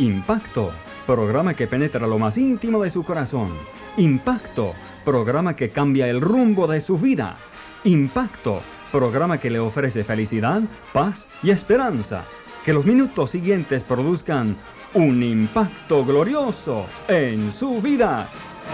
Impacto, programa que penetra lo más íntimo de su corazón. Impacto, programa que cambia el rumbo de su vida. Impacto, programa que le ofrece felicidad, paz y esperanza. Que los minutos siguientes produzcan un impacto glorioso en su vida.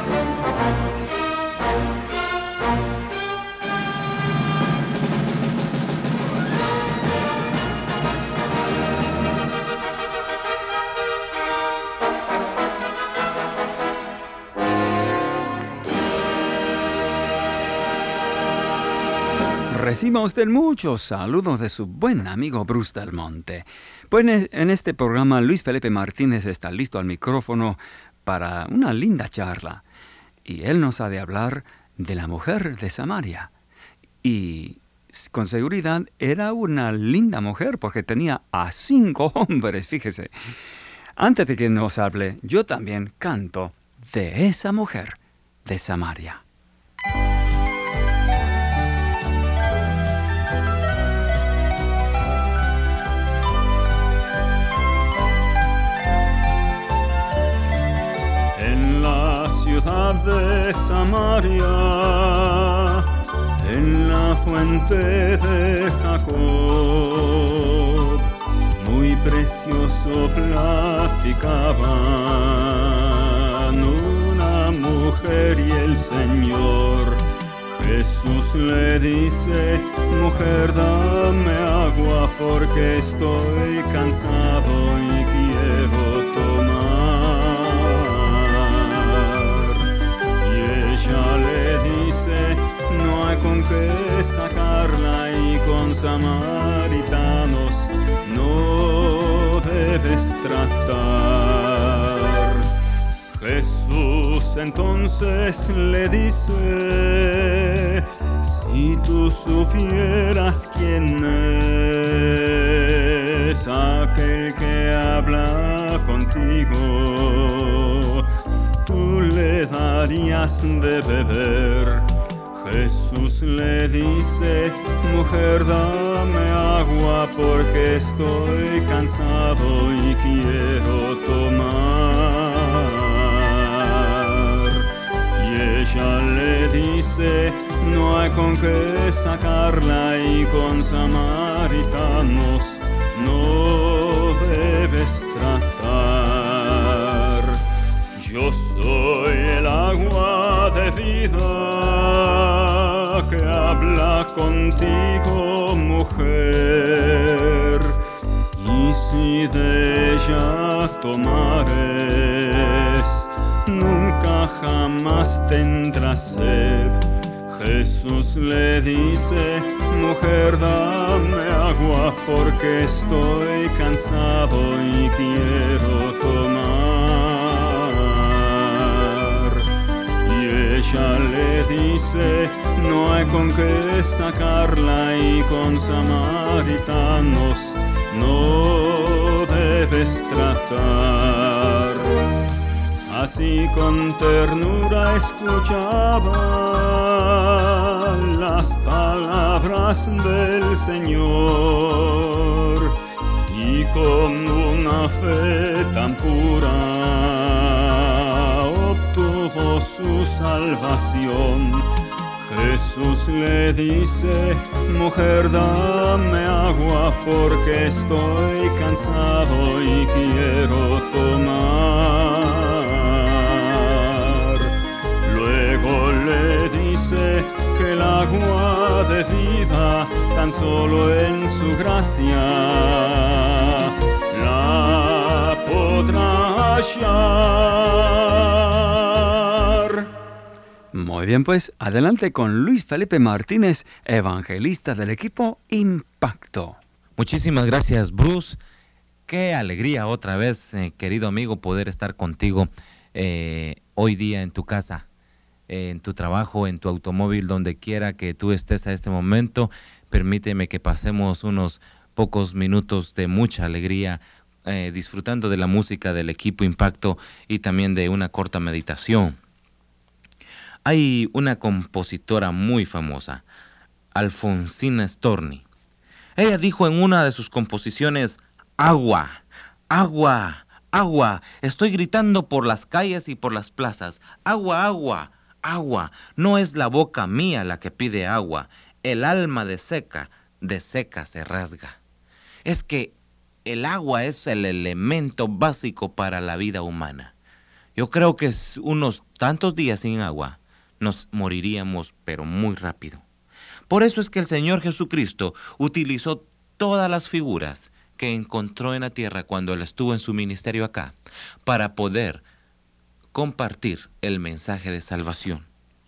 Reciba usted muchos saludos de su buen amigo Bruce Del Monte. Pues en este programa Luis Felipe Martínez está listo al micrófono para una linda charla. Y él nos ha de hablar de la mujer de Samaria. Y con seguridad era una linda mujer porque tenía a 5 hombres, fíjese. Antes de que nos hable, yo también canto de esa mujer de Samaria. Ciudad de Samaria, en la fuente de Jacob, muy precioso platicaban una mujer y el Señor. Jesús le dice: mujer, dame agua porque estoy cansado y quiero tomar. Le dice: no hay con qué sacarla y con samaritanos no debes tratar. Jesús entonces le dice: si tú supieras quién es aquel que habla contigo, tú le darías de beber. Jesús le dice: mujer, dame agua porque estoy cansado y quiero tomar. Y ella le dice: no hay con qué sacarla y con samaritanos no debes tratar. Yo soy el agua de vida que habla contigo, mujer, y si de ella tomares, nunca jamás tendrás sed. Jesús le dice: mujer, dame agua porque estoy cansado y quiero tomar. Ella le dice: no hay con qué sacarla y con samaritanos no debes tratar. Así con ternura escuchaba las palabras del Señor y con una fe tan pura obtuvo su salvación. Jesús le dice: mujer, dame agua porque estoy cansado y quiero tomar. Luego le dice que el agua de vida tan solo en su gracia la podrá hallar. Muy bien, pues adelante con Luis Felipe Martínez, evangelista del equipo Impacto. Muchísimas gracias, Bruce. Qué alegría otra vez, querido amigo, poder estar contigo hoy día en tu casa, en tu trabajo, en tu automóvil, donde quiera que tú estés a este momento. Permíteme que pasemos unos pocos minutos de mucha alegría, disfrutando de la música del equipo Impacto y también de una corta meditación. Hay una compositora muy famosa, Alfonsina Storni. Ella dijo en una de sus composiciones: agua, agua, agua, estoy gritando por las calles y por las plazas. Agua, agua, agua. No es la boca mía la que pide agua. El alma de seca se rasga. Es que el agua es el elemento básico para la vida humana. Yo creo que unos tantos días sin agua nos moriríamos, pero muy rápido. Por eso es que el Señor Jesucristo utilizó todas las figuras que encontró en la tierra cuando Él estuvo en su ministerio acá, para poder compartir el mensaje de salvación.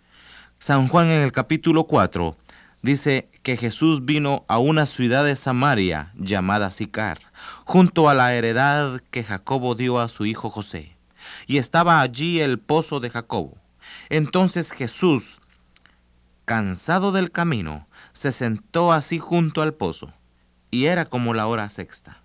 San Juan en el capítulo 4 dice que Jesús vino a una ciudad de Samaria llamada Sicar, junto a la heredad que Jacobo dio a su hijo José, y estaba allí el pozo de Jacobo. Entonces Jesús, cansado del camino, se sentó así junto al pozo, y era como la hora sexta.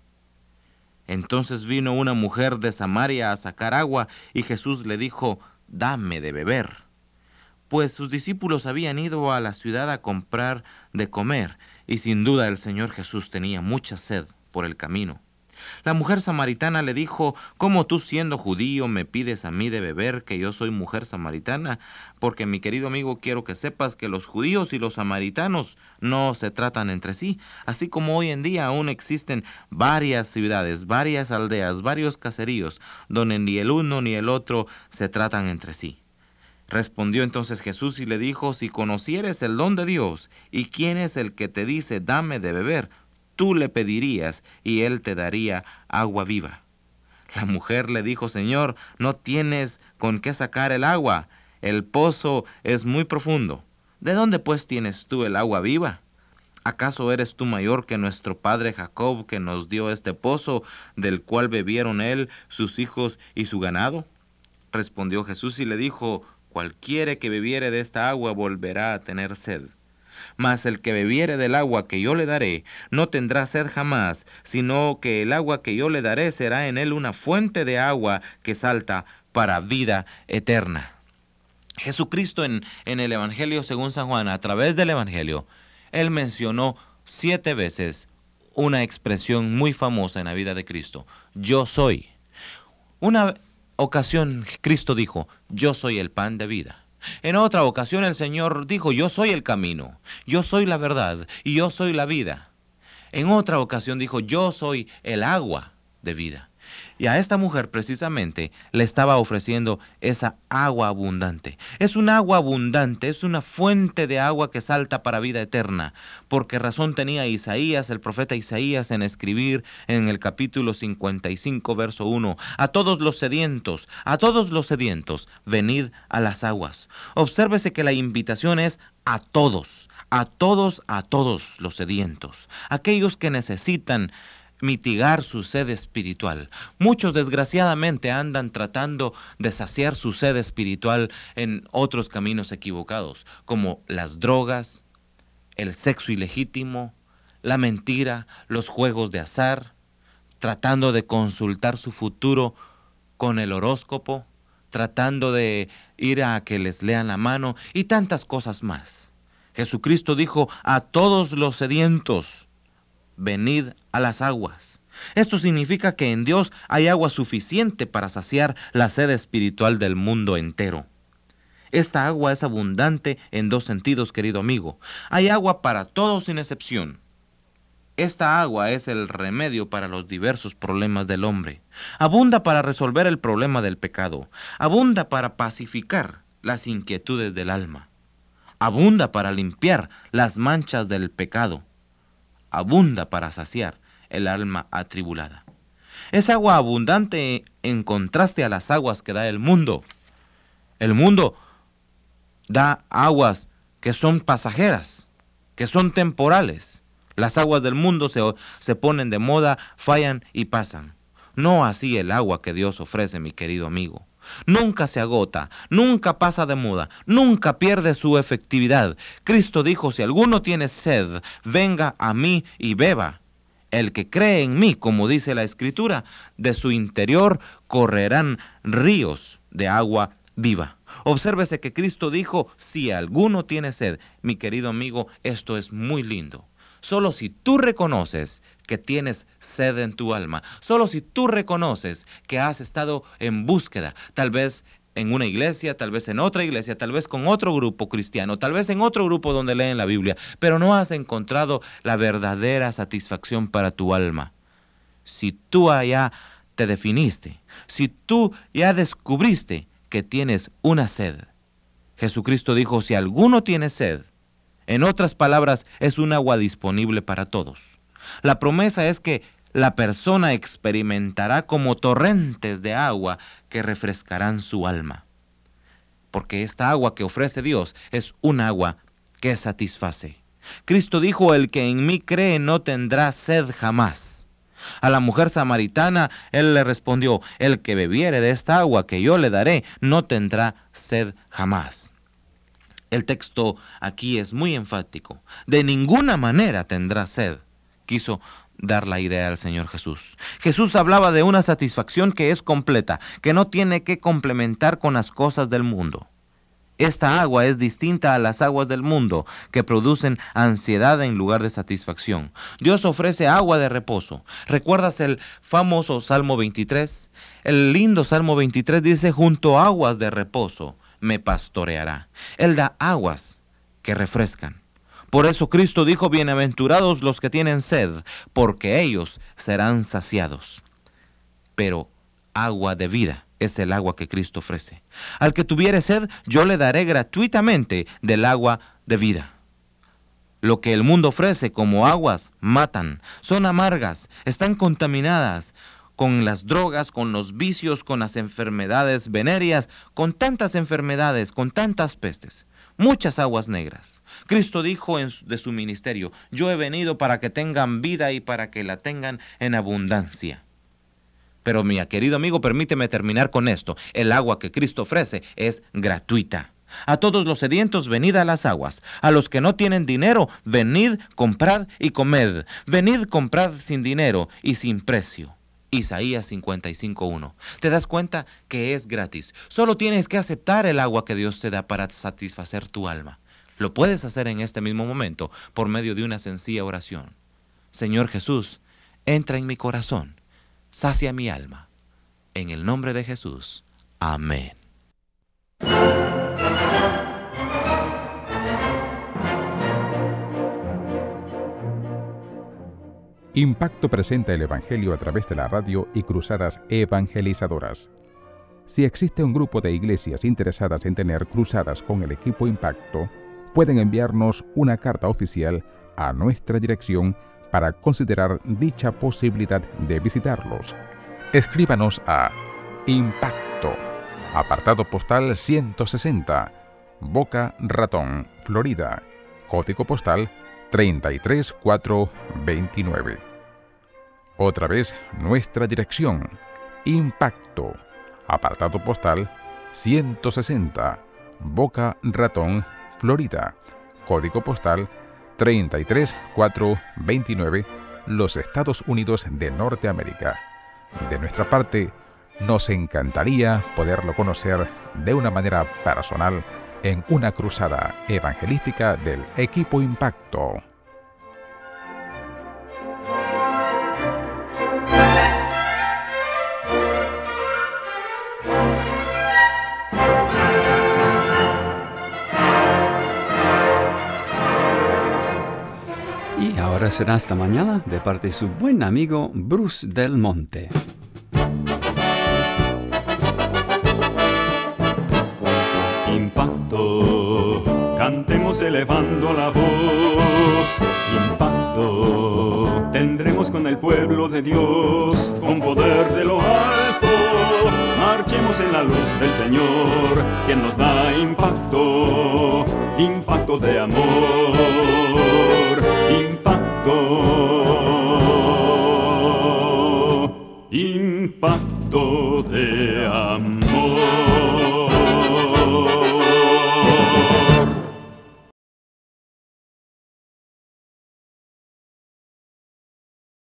Entonces vino una mujer de Samaria a sacar agua, y Jesús le dijo: «Dame de beber», pues sus discípulos habían ido a la ciudad a comprar de comer, y sin duda el Señor Jesús tenía mucha sed por el camino. La mujer samaritana le dijo: «¿Cómo tú, siendo judío, me pides a mí de beber, que yo soy mujer samaritana? Porque, mi querido amigo, quiero que sepas que los judíos y los samaritanos no se tratan entre sí, así como hoy en día aún existen varias ciudades, varias aldeas, varios caseríos, donde ni el uno ni el otro se tratan entre sí». Respondió entonces Jesús y le dijo: «Si conocieres el don de Dios, y quién es el que te dice: dame de beber, tú le pedirías, y él te daría agua viva». La mujer le dijo: «Señor, no tienes con qué sacar el agua, el pozo es muy profundo. ¿De dónde pues tienes tú el agua viva? ¿Acaso eres tú mayor que nuestro padre Jacob, que nos dio este pozo, del cual bebieron él, sus hijos y su ganado?». Respondió Jesús y le dijo: «Cualquiera que bebiere de esta agua volverá a tener sed. Mas el que bebiere del agua que yo le daré no tendrá sed jamás, sino que el agua que yo le daré será en él una fuente de agua que salta para vida eterna». Jesucristo en el Evangelio según San Juan, a través del Evangelio, Él mencionó 7 veces una expresión muy famosa en la vida de Cristo: yo soy. Una ocasión Cristo dijo: «Yo soy el pan de vida». En otra ocasión el Señor dijo: «Yo soy el camino, yo soy la verdad y yo soy la vida». En otra ocasión dijo: «Yo soy el agua de vida». Y a esta mujer precisamente le estaba ofreciendo esa agua abundante. Es un agua abundante, es una fuente de agua que salta para vida eterna. Porque razón tenía Isaías, el profeta Isaías, en escribir en el capítulo 55, verso 1: «A todos los sedientos, venid a las aguas». Obsérvese que la invitación es a todos los sedientos, aquellos que necesitan mitigar su sed espiritual. Muchos desgraciadamente andan tratando de saciar su sed espiritual en otros caminos equivocados, como las drogas, el sexo ilegítimo, la mentira, los juegos de azar, tratando de consultar su futuro con el horóscopo, tratando de ir a que les lean la mano y tantas cosas más. Jesucristo dijo: «A todos los sedientos, venid a las aguas». Esto significa que en Dios hay agua suficiente para saciar la sed espiritual del mundo entero. Esta agua es abundante en 2 sentidos, querido amigo. Hay agua para todos sin excepción. Esta agua es el remedio para los diversos problemas del hombre. Abunda para resolver el problema del pecado. Abunda para pacificar las inquietudes del alma. Abunda para limpiar las manchas del pecado. Abunda para saciar el alma atribulada. Es agua abundante en contraste a las aguas que da el mundo. El mundo da aguas que son pasajeras, que son temporales. Las aguas del mundo se ponen de moda, fallan y pasan. No así el agua que Dios ofrece, mi querido amigo. Nunca se agota, nunca pasa de moda, nunca pierde su efectividad. Cristo dijo: «Si alguno tiene sed, venga a mí y beba. El que cree en mí», como dice la Escritura, «de su interior correrán ríos de agua viva». Obsérvese que Cristo dijo: «Si alguno tiene sed». Mi querido amigo, esto es muy lindo. Solo si tú reconoces que tienes sed en tu alma, solo si tú reconoces que has estado en búsqueda, tal vez en una iglesia, tal vez en otra iglesia, tal vez con otro grupo cristiano, tal vez en otro grupo donde leen la Biblia, pero no has encontrado la verdadera satisfacción para tu alma. Si tú ya te definiste, si tú ya descubriste que tienes una sed, Jesucristo dijo, si alguno tiene sed, en otras palabras, es un agua disponible para todos. La promesa es que la persona experimentará como torrentes de agua que refrescarán su alma. Porque esta agua que ofrece Dios es un agua que satisface. Cristo dijo, el que en mí cree no tendrá sed jamás. A la mujer samaritana, él le respondió, el que bebiere de esta agua que yo le daré, no tendrá sed jamás. El texto aquí es muy enfático. De ninguna manera tendrá sed. Quiso dar la idea al Señor Jesús. Jesús hablaba de una satisfacción que es completa, que no tiene que complementar con las cosas del mundo. Esta agua es distinta a las aguas del mundo, que producen ansiedad en lugar de satisfacción. Dios ofrece agua de reposo. ¿Recuerdas el famoso Salmo 23? El lindo Salmo 23 dice, junto a aguas de reposo me pastoreará. Él da aguas que refrescan. Por eso Cristo dijo, bienaventurados los que tienen sed, porque ellos serán saciados. Pero agua de vida es el agua que Cristo ofrece. Al que tuviere sed, yo le daré gratuitamente del agua de vida. Lo que el mundo ofrece como aguas matan, son amargas, están contaminadas con las drogas, con los vicios, con las enfermedades venéreas, con tantas enfermedades, con tantas pestes. Muchas aguas negras. Cristo dijo de su ministerio, yo he venido para que tengan vida y para que la tengan en abundancia. Pero mi querido amigo, permíteme terminar con esto. El agua que Cristo ofrece es gratuita. A todos los sedientos, venid a las aguas. A los que no tienen dinero, venid, comprad y comed. Venid, comprad sin dinero y sin precio. Isaías 55:1. ¿Te das cuenta que es gratis? Solo tienes que aceptar el agua que Dios te da para satisfacer tu alma. Lo puedes hacer en este mismo momento por medio de una sencilla oración. Señor Jesús, entra en mi corazón, sacia mi alma. En el nombre de Jesús. Amén. Impacto presenta el Evangelio a través de la radio y cruzadas evangelizadoras. Si existe un grupo de iglesias interesadas en tener cruzadas con el equipo Impacto, pueden enviarnos una carta oficial a nuestra dirección para considerar dicha posibilidad de visitarlos. Escríbanos a Impacto, apartado postal 160, Boca Ratón, Florida, código postal 33429. Otra vez, nuestra dirección, Impacto, apartado postal 160, Boca Ratón, Florida, código postal 33429, los Estados Unidos de Norteamérica. De nuestra parte, nos encantaría poderlo conocer de una manera personal en una cruzada evangelística del equipo Impacto. Y ahora será hasta mañana de parte de su buen amigo Bruce Del Monte. Impacto, cantemos elevando la voz. Impacto, tendremos con el pueblo de Dios, con poder de lo alto. Marchemos en la luz del Señor, quien nos da impacto, impacto de amor, impacto, impacto de amor.